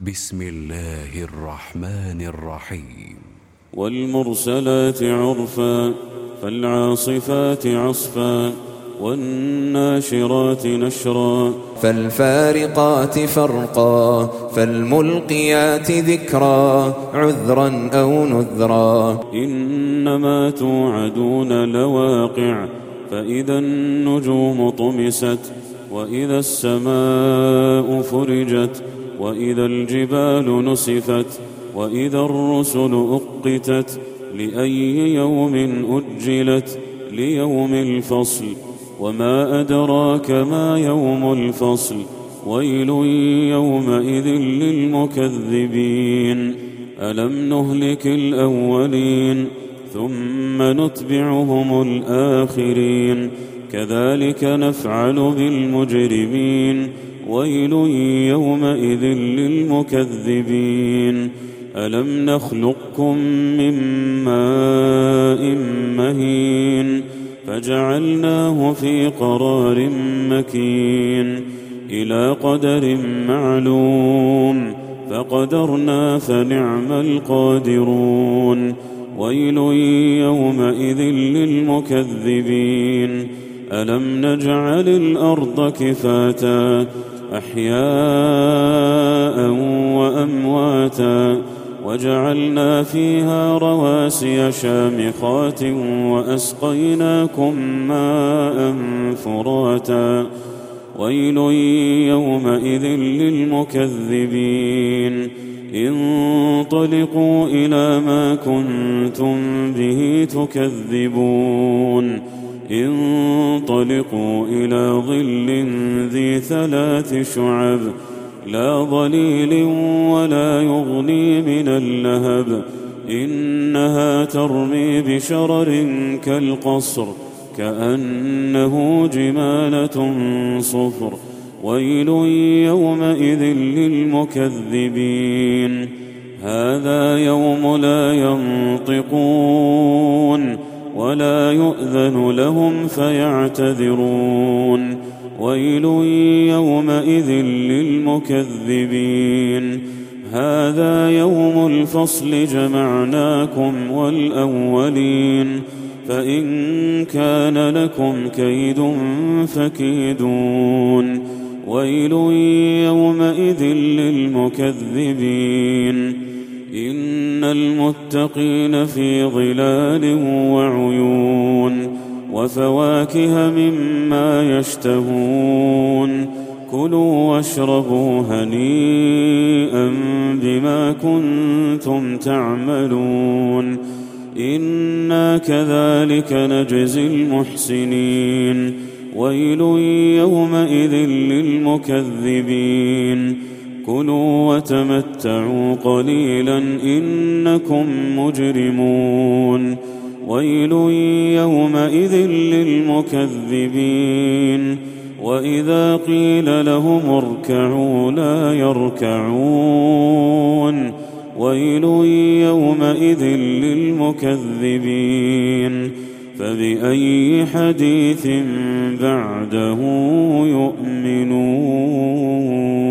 بسم الله الرحمن الرحيم. والمرسلات عرفا فالعاصفات عصفا والناشرات نشرا فالفارقات فرقا فالملقيات ذكرا عذرا أو نذرا. إنما توعدون لواقع فإذا النجوم طمست وإذا السماء فرجت وإذا الجبال نسفت وإذا الرسل أقتت لأي يوم أجلت ليوم الفصل وما أدراك ما يوم الفصل ويل يومئذ للمكذبين ألم نهلك الأولين ثم نتبعهم الآخرين كذلك نفعل بالمجرمين ويل يومئذ للمكذبين ألم نخلقكم من ماء مهين فجعلناه في قرار مكين إلى قدر معلوم فقدرنا فنعم القادرون ويل يومئذ للمكذبين ألم نجعل الأرض كفاتا أحياء وأمواتا وجعلنا فيها رواسي شامخات وأسقيناكم ماء فراتا ويل يومئذ للمكذبين انطلقوا إلى ما كنتم به تكذبون انطلقوا إلى ظل ذي 3 شعب لا ظليل ولا يغني من اللهب إنها ترمي بشرر كالقصر كأنه جمالة صفر ويل يومئذ للمكذبين هذا يوم لا ينطقون ولا يؤذن لهم فيعتذرون ويل يومئذ للمكذبين هذا يوم الفصل جمعناكم والأولين فإن كان لكم كيد فكيدون ويل يومئذ للمكذبين إن المتقين في ظلال وعيون وفواكه مما يشتهون كلوا واشربوا هنيئا بما كنتم تعملون إنا كذلك نجزي المحسنين ويل يومئذ للمكذبين كلوا وتمتعوا قليلا إنكم مجرمون ويل يومئذ للمكذبين وإذا قيل لهم اركعوا لا يركعون ويل يومئذ للمكذبين فبأي حديث بعده يؤمنون.